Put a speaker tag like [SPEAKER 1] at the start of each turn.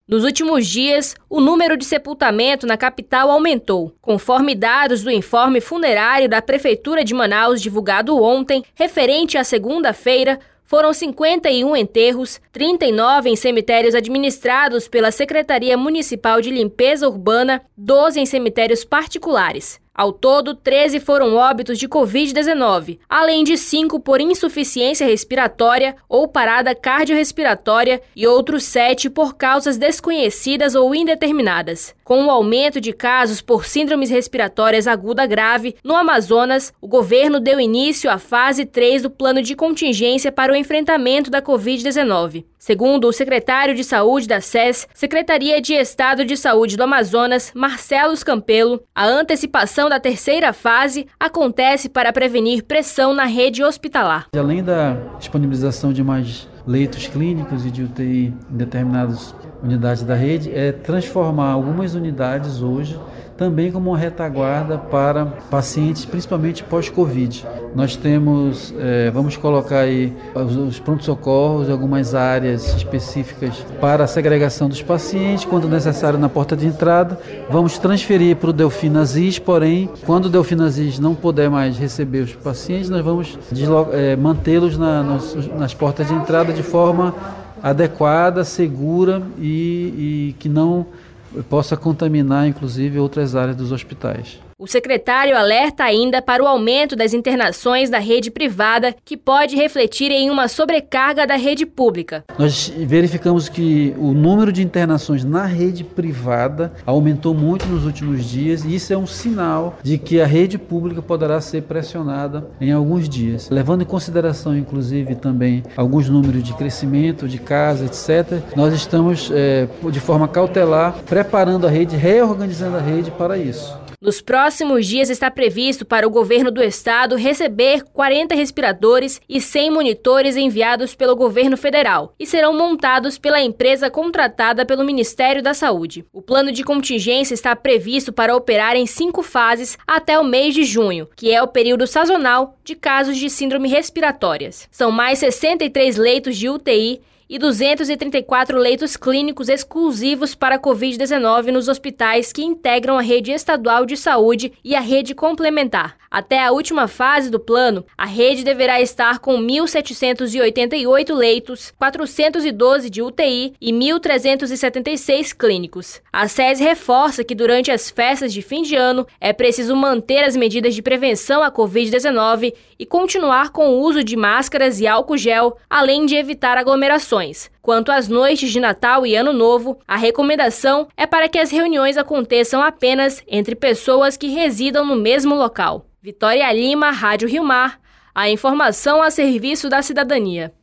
[SPEAKER 1] Nos últimos dias, o número de sepultamento na capital aumentou. Conforme dados do informe funerário da Prefeitura de Manaus divulgado ontem, referente à segunda-feira, foram 51 enterros, 39 em cemitérios administrados pela Secretaria Municipal de Limpeza Urbana, 12 em cemitérios particulares. Ao todo, 13 foram óbitos de Covid-19, além de 5 por insuficiência respiratória ou parada cardiorrespiratória e outros 7 por causas desconhecidas ou indeterminadas. Com o aumento de casos por síndromes respiratórias aguda grave no Amazonas, o governo deu início à fase 3 do plano de contingência para o enfrentamento da Covid-19. Segundo o secretário de Saúde da SES, Secretaria de Estado de Saúde do Amazonas, Marcelo Campelo, a antecipação da terceira fase acontece para prevenir pressão na rede hospitalar.
[SPEAKER 2] Além da disponibilização de mais leitos clínicos e de UTI em determinadas unidades da rede, é transformar algumas unidades hoje também como uma retaguarda para pacientes, principalmente pós-Covid. Nós temos, vamos colocar aí os pronto-socorros, algumas áreas específicas para a segregação dos pacientes, quando necessário na porta de entrada. Vamos transferir para o Delfim Aziz, porém, quando o Delfim Aziz não puder mais receber os pacientes, nós vamos mantê-los nas portas de entrada de forma adequada, segura e que não possa contaminar, inclusive, outras áreas dos hospitais.
[SPEAKER 1] O secretário alerta ainda para o aumento das internações da rede privada, que pode refletir em uma sobrecarga da rede pública.
[SPEAKER 2] Nós verificamos que o número de internações na rede privada aumentou muito nos últimos dias e isso é um sinal de que a rede pública poderá ser pressionada em alguns dias. Levando em consideração, inclusive, também alguns números de crescimento de casos, etc., nós estamos, de forma cautelar, preparando a rede, reorganizando a rede para isso.
[SPEAKER 1] Nos próximos dias está previsto para o governo do estado receber 40 respiradores e 100 monitores enviados pelo governo federal e serão montados pela empresa contratada pelo Ministério da Saúde. O plano de contingência está previsto para operar em 5 fases até o mês de junho, que é o período sazonal de casos de síndrome respiratórias. São mais 63 leitos de UTI e 234 leitos clínicos exclusivos para a Covid-19 nos hospitais que integram a rede estadual de saúde e a rede complementar. Até a última fase do plano, a rede deverá estar com 1.788 leitos, 412 de UTI e 1.376 clínicos. A SES reforça que durante as festas de fim de ano é preciso manter as medidas de prevenção à Covid-19 e continuar com o uso de máscaras e álcool gel, além de evitar aglomerações. Quanto às noites de Natal e Ano Novo, a recomendação é para que as reuniões aconteçam apenas entre pessoas que residam no mesmo local. Vitória Lima, Rádio Rio Mar, a informação a serviço da cidadania.